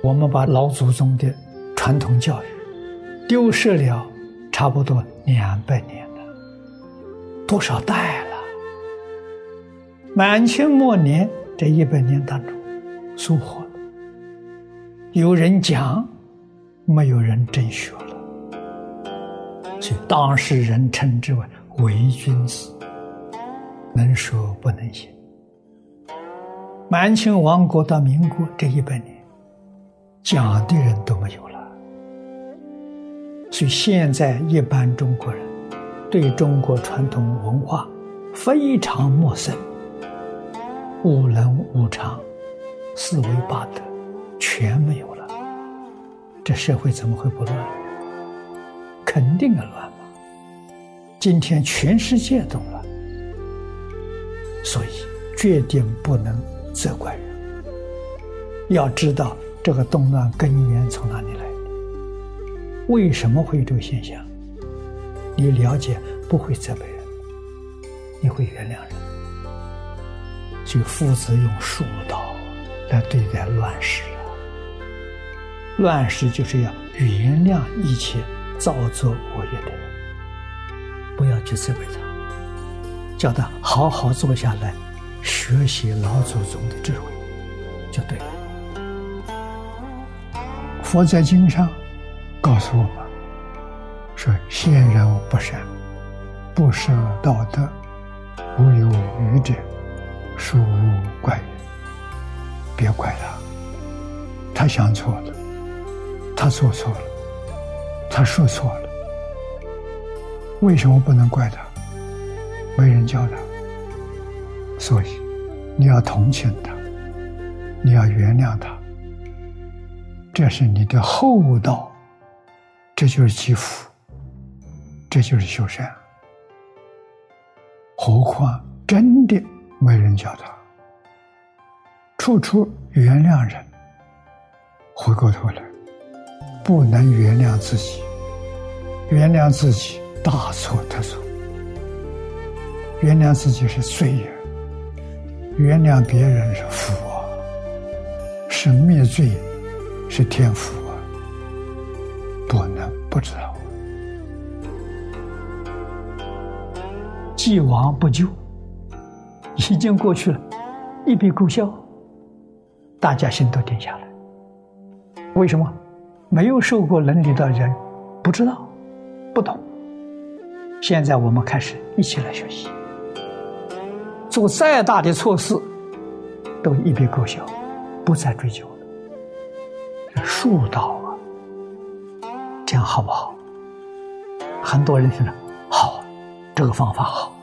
我们把老祖宗的传统教育丢失了差不多200年了，多少代了？满清末年这100年当中，疏忽了，有人讲，没有人真学了，所以当时人称之为伪君子，能说不能行。满清亡国到民国这100年，讲的人都没有了，所以现在一般中国人对中国传统文化非常陌生，五伦五常、四维八德全没有了，这社会怎么会不乱？肯定要乱嘛！今天全世界都乱，所以决定不能责怪人。要知道这个动乱根源从哪里来的，为什么会有这个现象？你了解，不会责备人，你会原谅人。所以夫子用术道来对待乱世啊，乱世就是要原谅一切造作恶业的人，不要去责备他，叫他好好坐下来学习老祖宗的智慧就对了。佛在经上告诉我们说，先人不善，不舍道德，无有愚者，殊无怪也。别怪他，他想错了，他做错了，他说错了，为什么不能怪他？没人教他，所以你要同情他，你要原谅他，这是你的厚道，这就是积福，这就是修善。何况真的没人教他，处处原谅人，回过头来不能原谅自己，原谅自己大错特错，原谅自己是罪人，原谅别人是福啊，是灭罪，是天福啊，不能不知道。既往不咎，已经过去了，一笔勾销，大家心都定下来。为什么？没有受过伦理的人不知道，不懂。现在我们开始一起来学习，做再大的错事都一笔勾销，不再追究了。这术道啊，这样好不好？很多人听着好，这个方法好。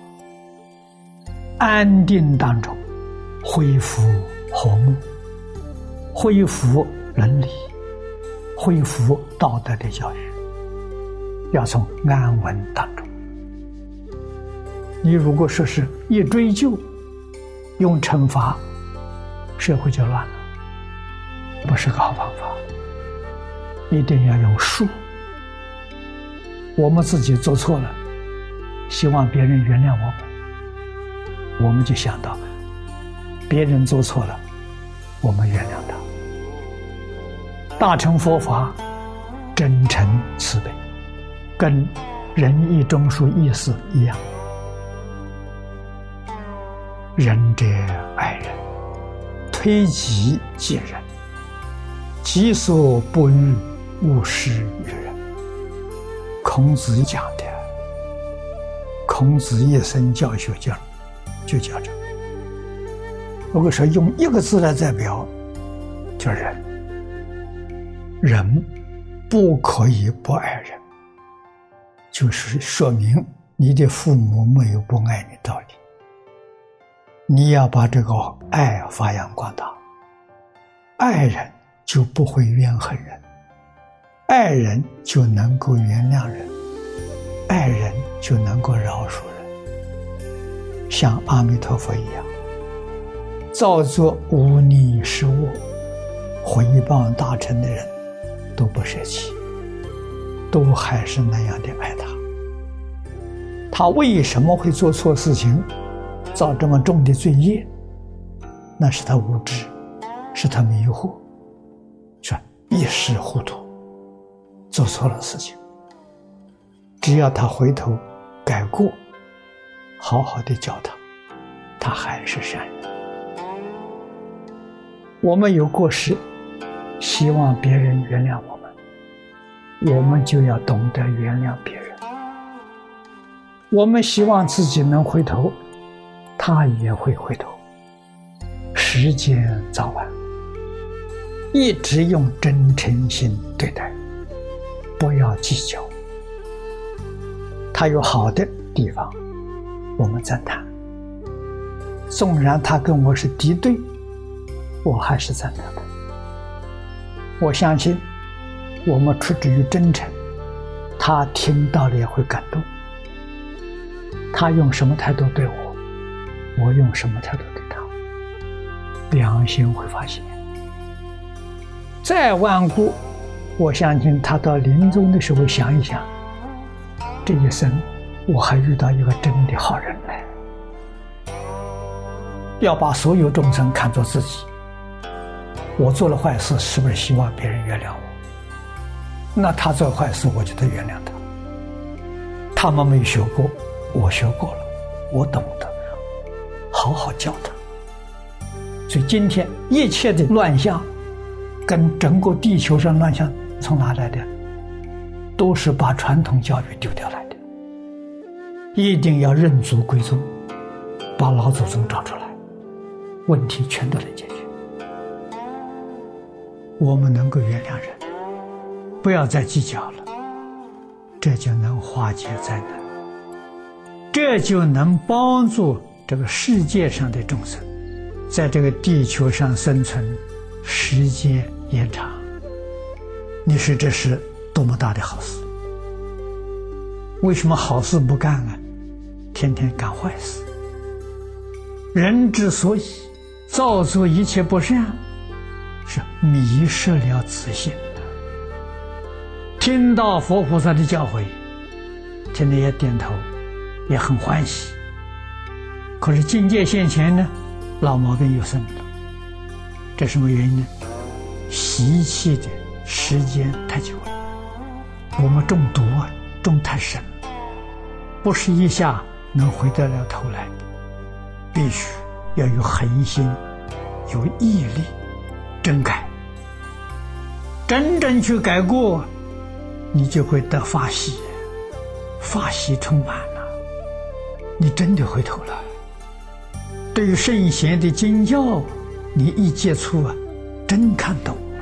安定当中恢复和睦，恢复伦理，恢复道德的教育，要从安稳当中。你如果说是一追究，用惩罚，社会就乱了，不是个好方法。一定要用术。我们自己做错了，希望别人原谅我们，我们就想到别人做错了，我们原谅他。大乘佛法真诚慈悲，跟仁义忠恕义士一样。仁者爱人，推己及人，己所不欲，勿施于人。孔子讲的，孔子一生教学就叫这个。如果说用一个字来代表，叫仁。人不可以不爱人，就是说明你的父母没有不爱你道理。你要把这个爱发扬光大，爱人就不会怨恨人，爱人就能够原谅人，爱人就能够饶恕人。像阿弥陀佛一样，造作无逆失恶、毁谤大乘的人都不舍弃，都还是那样的爱他。他为什么会做错事情，造这么重的罪业？那是他无知，是他迷惑，是一时糊涂，做错了事情，只要他回头改过，好好的教他，他还是善人。我们有过失，希望别人原谅我们，我们就要懂得原谅别人。我们希望自己能回头，他也会回头。时间早晚，一直用真诚心对待，不要计较。他有好的地方，我们赞叹；纵然他跟我是敌对，我还是赞叹的。我相信，我们出自于真诚，他听到了也会感动。他用什么态度对我，我用什么态度对他，良心会发现。再顽固，我相信他到临终的时候想一想，这一生我还遇到一个真的好人来。要把所有众生看作自己，我做了坏事，是不是希望别人原谅我？那他做坏事，我就得原谅他。他们没学过，我学过了，我懂得，好好教他。所以今天一切的乱象，跟整个地球上乱象从哪来的？都是把传统教育丢掉来的。一定要认祖归宗，把老祖宗找出来，问题全都能解决。我们能够原谅人，不要再计较了，这就能化解灾难，这就能帮助这个世界上的众生在这个地球上生存时间延长。你说这是多么大的好事？为什么好事不干啊？天天干坏事。人之所以造作一切不善，是迷失了自信的。听到佛菩萨的教诲，天天也点头，也很欢喜。可是境界现前呢，老毛病又生了。这什么原因呢？习气的时间太久了，我们中毒啊，中太深了，不是一下能回得了头来的，必须要有恒心，有毅力，真改，真正去改过，你就会得法喜，法喜充满了，你真的回头了。对于圣贤的经教，你一接触啊，真看懂了。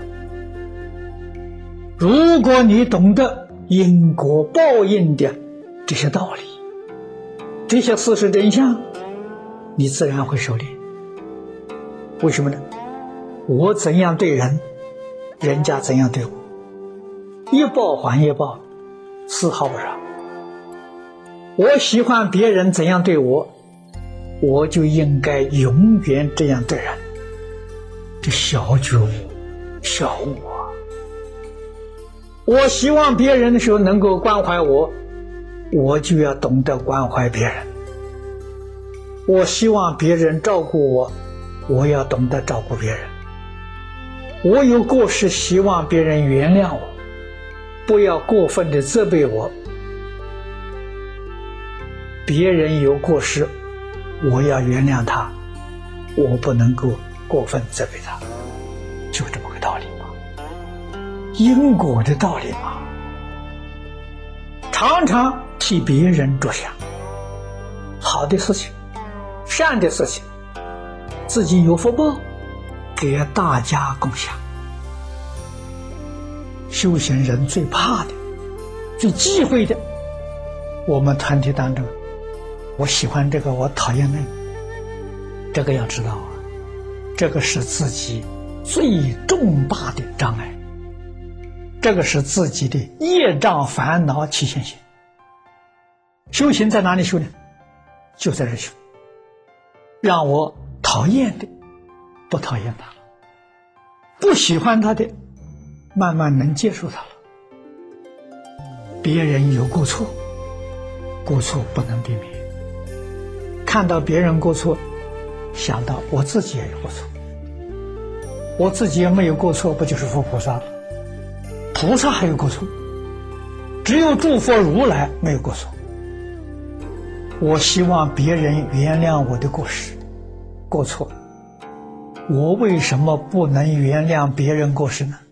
如果你懂得因果报应的这些道理，这些事实真相，你自然会收敛。为什么呢？我怎样对人，人家怎样对我，一报还一报，丝毫不少。我喜欢别人怎样对我，我就应该永远这样对人。这小觉悟，小悟啊！我希望别人的时候能够关怀我，我就要懂得关怀别人。我希望别人照顾我，我要懂得照顾别人。我有过失，希望别人原谅我，不要过分的责备我。别人有过失，我要原谅他，我不能够过分责备他，就这么个道理嘛，因果的道理嘛。常常替别人着想，好的事情，善的事情，自己有福报，给大家共享。修行人最怕的，最忌讳的，我们团体当中，我喜欢这个，我讨厌那个，这个要知道啊，这个是自己最重大的障碍，这个是自己的业障烦恼起现行。修行在哪里修呢？就在这修，让我讨厌的不讨厌他了，不喜欢他的慢慢能接受他了。别人有过错，过错不能避免，看到别人过错，想到我自己也有过错，我自己也没有过错，不就是佛菩萨了？ 菩萨还有过错，只有诸佛如来没有过错。我希望别人原谅我的过错，我为什么不能原谅别人过失呢？